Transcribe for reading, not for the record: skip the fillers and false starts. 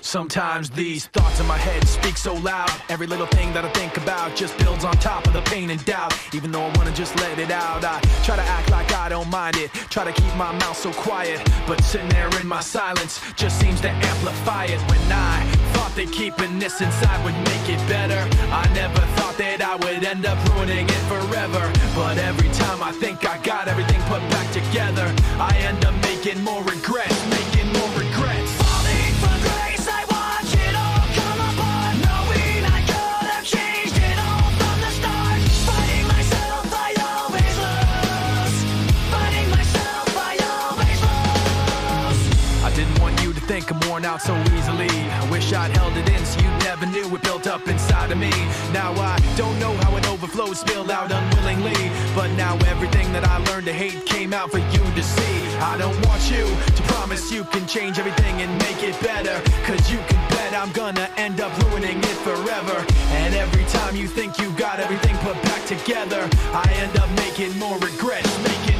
Sometimes these thoughts in my head speak so loud. Every little thing that I think about just builds on top of the pain and doubt. Even though I wanna just let it out, I try to act like I don't mind it. Try to keep my mouth so quiet, but sitting there in my silence just seems to amplify it. When I thought that keeping this inside would make it better, I never thought that I would end up ruining it forever. But every time I think I got everything put back together, I end up making more regrets, making more regrets. Falling from grace, I watch it all come apart, knowing I could have changed it all from the start. Fighting myself, I always lose. Fighting myself, I always lose. I didn't want you to think I'm worn out so easily. I wish I'd held it in so you never knew it built up inside of me. Now I don't know how it overflowed, spilled out unwillingly, but now everything that I learned to hate came out for you to see. I don't want you to promise you can change everything and make it better, cause you can bet I'm gonna end up ruining it forever. And every time you think you got everything put back together, I end up making more regrets, making